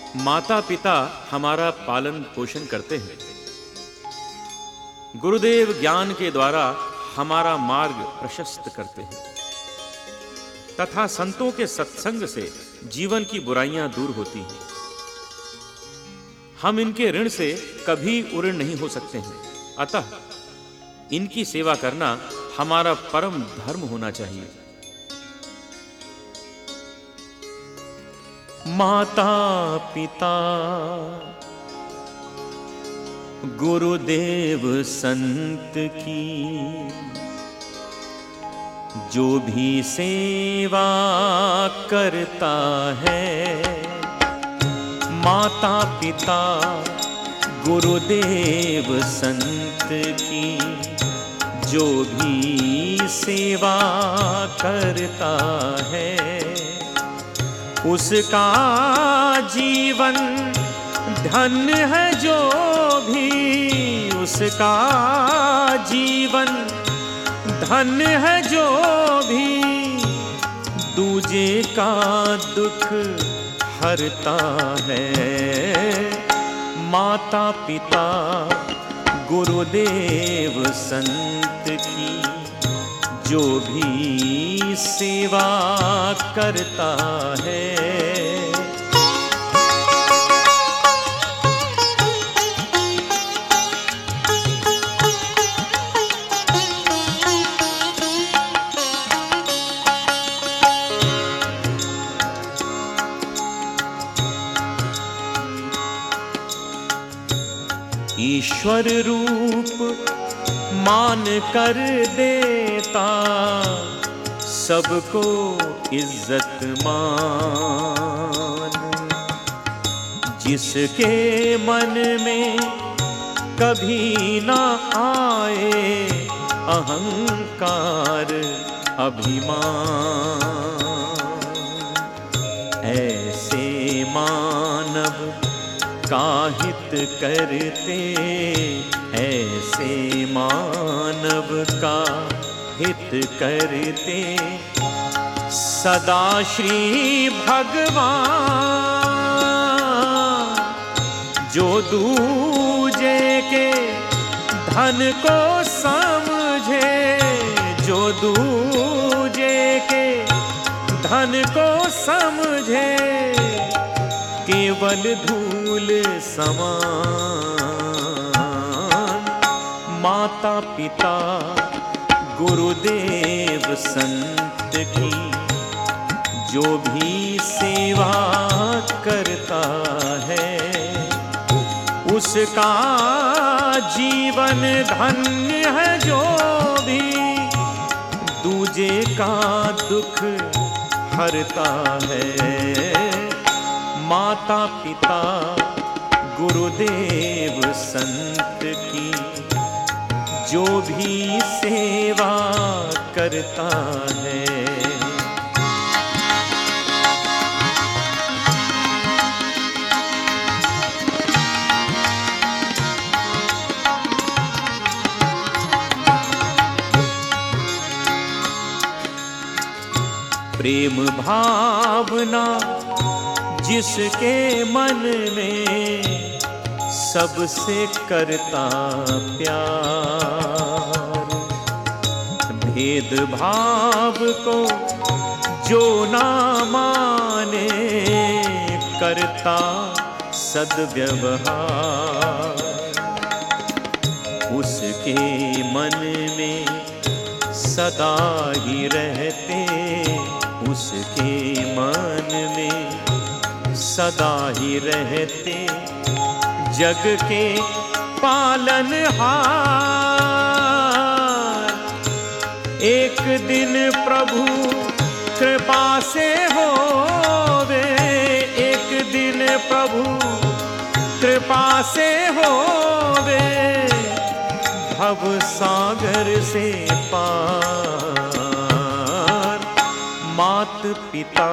माता पिता हमारा पालन पोषण करते हैं। गुरुदेव ज्ञान के द्वारा हमारा मार्ग प्रशस्त करते हैं तथा संतों के सत्संग से जीवन की बुराइयां दूर होती हैं। हम इनके ऋण से कभी उऋण नहीं हो सकते हैं, अतः इनकी सेवा करना हमारा परम धर्म होना चाहिए। माता पिता गुरुदेव संत की जो भी सेवा करता है, माता पिता गुरुदेव संत की जो भी सेवा करता है, उसका जीवन धन्य है। जो भी उसका जीवन धन्य है, जो भी दूजे का दुख हरता है। माता पिता गुरुदेव संत की जो भी सेवा करता है। ईश्वर रूप मान कर देता सबको इज्जत मान, जिसके मन में कभी ना आए अहंकार अभिमान, ऐसे मानव काहित करते, ऐसे मानव का हित करते सदा श्री भगवान। जो दूजे के धन को समझे, जो दूजे के धन को समझे, केवल धूल समान। माता पिता गुरुदेव संत की जो भी सेवा करता है, उसका जीवन धन्य है। जो भी दूजे का दुख हरता है। माता पिता गुरुदेव संत की जो भी सेवा करता है। प्रेम भावना जिसके मन में सबसे करता प्यार, भेद भाव को जो ना माने करता सद्व्यवहार, उसके मन में सदा ही रहते, उसके मन में सदा ही रहते जग के पालनहार। एक दिन प्रभु कृपा से होवे, एक दिन प्रभु कृपा से होवे, भव सागर से पार। मात पिता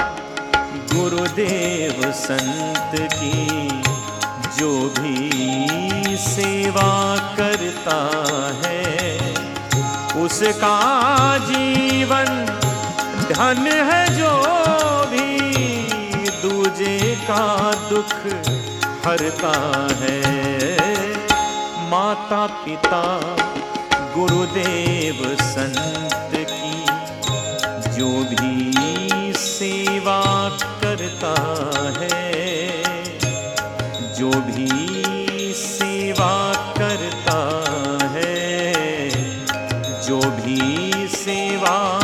गुरुदेव संत की जो भी सेवा करता है, उसका जीवन धन्य है। जो भी दूज दूजे का दुख हरता है। माता पिता गुरुदेव संत की जो भी सेवा करता है, जो भी सेवा करता है, जो भी सेवा